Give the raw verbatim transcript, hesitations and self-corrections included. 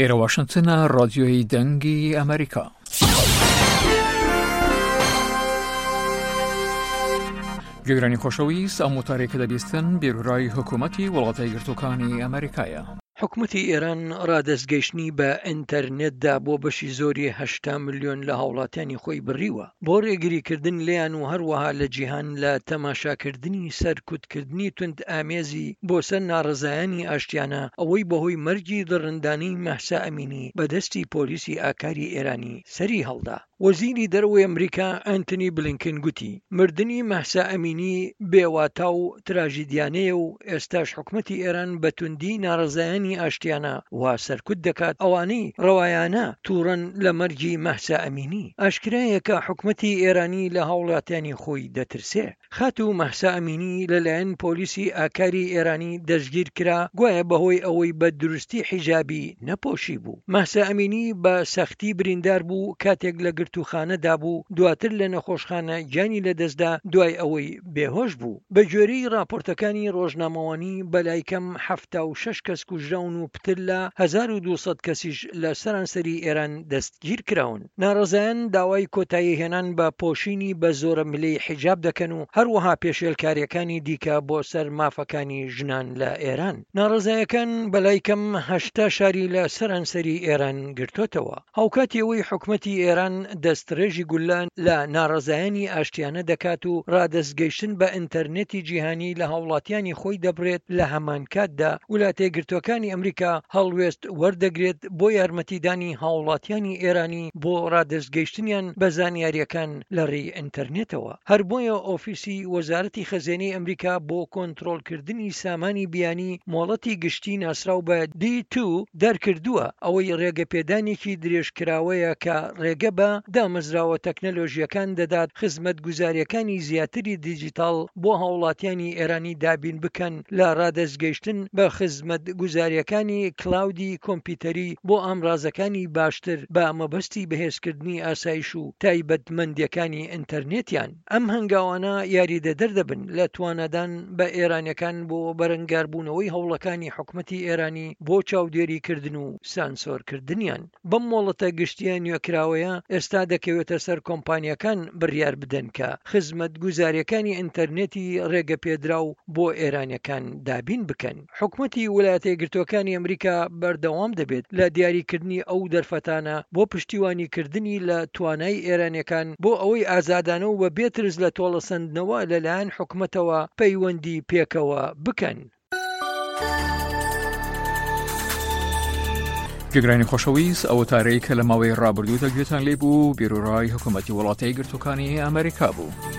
ئێرە واشنگتنە ڕادیۆی دەنگی ئەمریکا. گوێگرانی خۆشەویست، ئەم وتارێکە دەبیستن بیرڕای حکوومەتی وڵاتە یەکگرتووەکانی ئەمریکایە. حکوومەتی ئێران ڕادەستگەیشتنی بە ئینتەرنێتدا بۆ بەشی زۆری هەشتا ملیۆن لە هاوڵاتیانی خۆی بڕیوە بۆ ڕێگریکردن لێیان و هەروەها لە جیهان لە تەماشاکردنی سەرکوتکردنی توند ئامێزی بۆ سەر ناڕزایانی ئاشتیانە ئەوەی بەهۆی مەرجی دڕندانەی مەحسا ئەمینی بەدەستی پۆلیسی ئاکاری ئێرانی سەری هەڵدا. وەزیری دەرەوەی ئەمریکا ئەنتنی بلینکن گوتی مردنی مەحسا ئەمینی بێواتا و تراژیدیانەیە و ئێستاش حکوومەتی ئێران بە توندی ناڕزایانی ئاشتیانە وا سەرکوت دەکات ئەوانەی ڕەوایانە تووڕەن لە مەرجی مەحسا ئەمینی. ئاشکرایەکە حکوومەتی ئێرانی لە هاوڵاتیانی خۆی دەترسێ. خات و مەحسا ئەمینی لەلایەن پۆلیسی ئاکاری ئێرانی دەستگیر کرا گوایە بەهۆی ئەوەی بە دروستی حیجابی نەپۆشی بوو. مەحسا ئەمینی بە سەختی بریندار بوو کاتێک لە گرتوخانەدا بوو، دواتر لە نەخۆشخانە گیانی لەدەستدا دوای ئەوەی بێهۆش بوو. بە گوێرەی راپۆرتەکانی ڕۆژنامەوانی بەلای کەم هەفتە و شەش کەس کوژراون و پتر لە هەزار و دووسەد کەسیش لە سەرانسەری ئێران دەستگیر کراون. ناڕزایان داوای کۆتایی هێنان بە پۆشینی بە زۆرە ملەی حیجاب دەکەن و هەروەها پێشێلکاریەکانی دیکە بۆ سەر مافەکانی ژنان لە ئێران. ناڕزایەکان بەلای کەم هەشتا شاری لە سەرانسەری ئێران گرتوتەوە. هاوکاتیەوەی حکوومەتی ئێران دەستڕێژی گولان لە ناڕزایانی ئاشتیانە دەکات و ڕادەستگەیشتن بە ئینتەرنێتی جیهانی لە هاوڵاتیانی خۆی دەبرێت، لە هەمان کاتدا وڵاتە یەکگرتووەکانی ئەمریکا هەڵوێست وەردەگرێت بۆ یارمەتیدانی هاوڵاتیانی ئێرانی بۆ ڕادەستگەیشتنیان بە زانیاریەکان لە ڕێی ئینتەرنێتەوە. هەر بۆیە ئۆفیسی وەزارەتی خەزانەی ئەمریکا بۆ کۆنتڕۆڵکردنی سامانی بیانی مۆڵەتی گشتی ناسراو بە دی تو دەرکردووە ئەوەی ڕێگەپێدانێکی درێژکراوەیە کە ڕێگە بە دامەزراوە تەکنەلۆژیەکان دەدات خزمەت گوزاریەکانی زیاتری دیجیتال بۆ هاوڵاتیانی ئێرانی دابین بکەن لە ڕادەستگەیشتن بە خزمەت گوزاریەکانی کلاودی کۆمپیوتەری بۆ ئامڕازەکانی باشتر بە مەبەستی بەهێزکردنی ئاسایش و تایبەتمەندیەکانی ئینتەرنێتیان. ئەم هەنگاوانە یاریدەدەر دەبن لە توانەدان بە ئێرانیەکان بۆ بەرەنگاربوونەوەی هەوڵەکانی حکوومەتی ئێرانی بۆ چاودێریکردن و سانسۆرکردنیان. بەم مۆڵەتە گشتیە نوێکراوەیە ئێستا دەکەوێتە سەر کۆمپانیەکان بڕیار بدەن کە خزمەت گوزاریەکانی ئینتەرنێتی ڕێگەپێدراو بۆ ئێرانیەکان دابین بکەن. حکوومەتی ویلایەتە یەکگرتووەکانی ئەمریکا بەردەوام دەبێت لە دیاریکردنی ئەو دەرفەتانە بۆ پشتیوانیکردنی لە توانای ئێرانیەکان بۆ ئەوەی ئازادانە و بە بێترس لە تۆڵەسەندنەوە لەلایەن حکوومەتەوە پەیوەندی پێکەوە بکەن. گوێگرانی خۆشەویست، ئەو وتارەی کە لە ماوەی ڕابردوو دەگوێتان لێبوو بیرڕای حکوومەتی وڵاتە یەکگرتووەکانی ئەمریکا بوو.